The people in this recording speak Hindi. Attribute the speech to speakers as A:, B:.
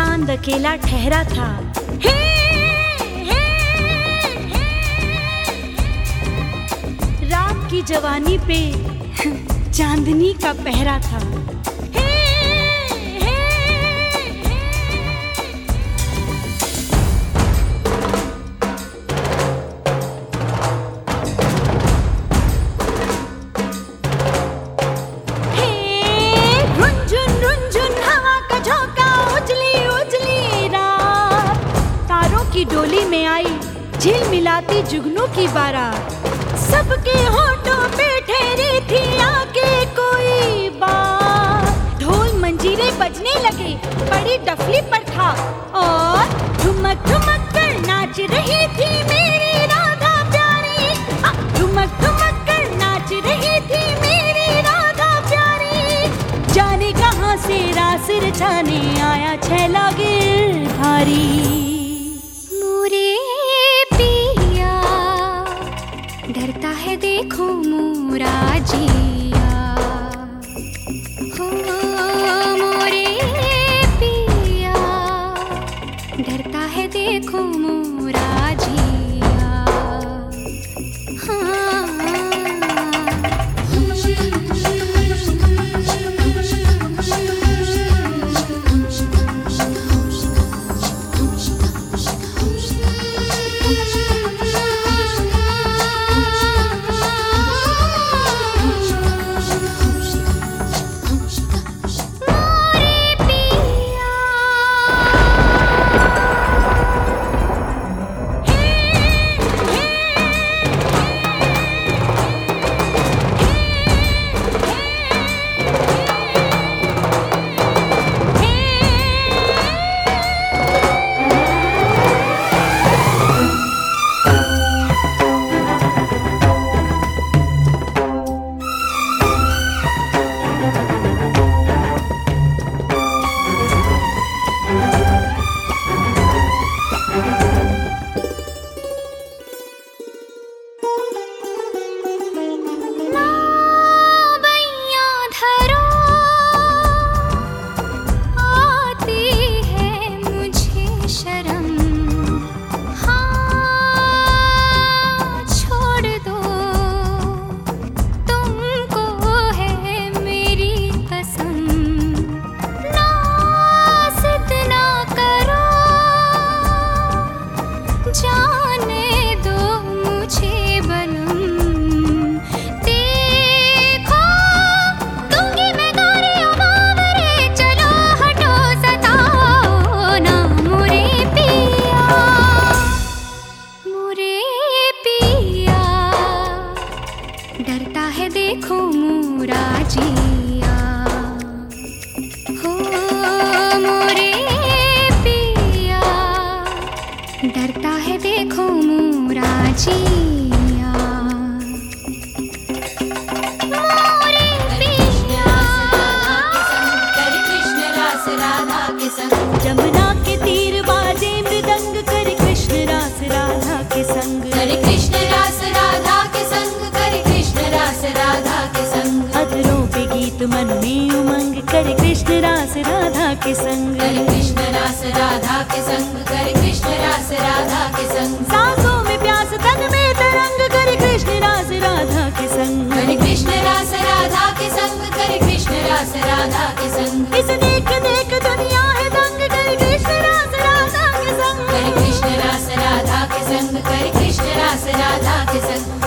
A: चांद अकेला ठहरा था। हे, हे, हे, रात की जवानी पे चांदनी का पहरा था। डोली में आई झिल मिलाती जुगनू की बारात, सबके होठों पे ठहरी थी आके कोई बात। ढोल मंजीरे बजने लगे, बड़ी डफली पर था और ठुमक ठुमक कर नाच रही थी मेरी राधा प्यारी। ठुमक ठुमक कर नाच रही थी मेरी राधा प्यारी। जाने कहां से रास रचाने आया छैला गिरधारी।
B: डरता है देखो मोरा जिया, हो मोरे पिया। डरता है देखो मोरा जिया, हाँ। डरता है देखो मोरा जिया, हो मोरे पिया। डरता है देखो मोरा जिया, मोरे पिया।
C: कृष्ण रास राधा के संग,
A: जमुना के तीर बाजे मृदंग कर कृष्ण रास राधा के संग।
C: कृष्ण रास राधा के संग, कृष्ण रास राधा के संग।
A: अधरों पे गीत मन में उमंग कर कृष्ण रास राधा के संग।
C: कृष्ण रास राधा के संग, कृष्ण रास राधा के संग।
A: सांसों में प्यास तन में तरंग कर कृष्ण रास राधा के संग।
C: कृष्ण रास राधा के संग, कृष्ण रास राधा के संग।
A: इस देख देख दुनिया है दंग कर कृष्ण रास राधा के संग।
C: कृष्ण रास राधा के संग, कृष्ण रास राधा के संग।